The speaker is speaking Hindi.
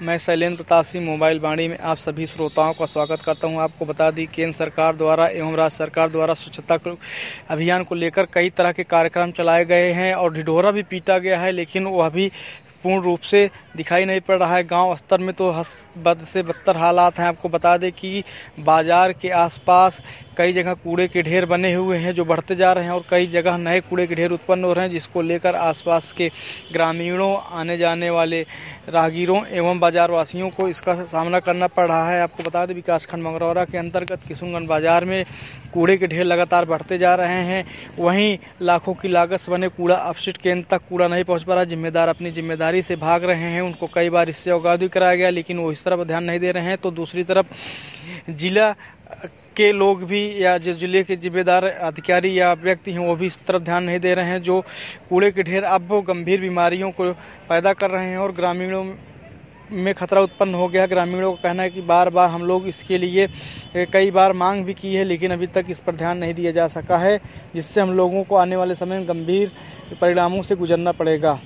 मैं शैलेंद्र प्रताप सिंह मोबाइल वाणी में आप सभी श्रोताओं का स्वागत करता हूं। आपको बता दी केंद्र सरकार द्वारा एवं राज्य सरकार द्वारा स्वच्छता अभियान को लेकर कई तरह के कार्यक्रम चलाए गए हैं और ढिढोरा भी पीटा गया है, लेकिन वो अभी पूर्ण रूप से दिखाई नहीं पड़ रहा है। गांव स्तर में तो बद से बदतर हालात हैं। आपको बता दें कि बाजार के आसपास कई जगह कूड़े के ढेर बने हुए हैं जो बढ़ते जा रहे हैं और कई जगह नए कूड़े के ढेर उत्पन्न हो रहे हैं, जिसको लेकर आसपास के ग्रामीणों, आने जाने वाले राहगीरों एवं बाजारवासियों को इसका सामना करना पड़ रहा है। आपको बता दें विकासखंड मंगरौरा के अंतर्गत किशुनगंज बाजार में कूड़े के ढेर लगातार बढ़ते जा रहे हैं। वहीं लाखों की लागत से बने कूड़ा अपशिष्ट केंद्र तक कूड़ा नहीं पहुंच पा रहा। जिम्मेदार अपनी जिम्मेदारी से भाग रहे हैं। उनको कई बार इससे अवगत भी कराया गया, लेकिन वो इस तरफ ध्यान नहीं दे रहे हैं। तो दूसरी तरफ जिला के लोग भी या जो जिले के जिम्मेदार अधिकारी या व्यक्ति हैं वो भी इस तरफ ध्यान नहीं दे रहे हैं। जो कूड़े के ढेर अब वो गंभीर बीमारियों को पैदा कर रहे हैं और ग्रामीणों में खतरा उत्पन्न हो गया। ग्रामीणों का कहना है कि बार बार हम लोग इसके लिए कई बार मांग भी की है, लेकिन अभी तक इस पर ध्यान नहीं दिया जा सका है, जिससे हम लोगों को आने वाले समय में गंभीर परिणामों से गुजरना पड़ेगा।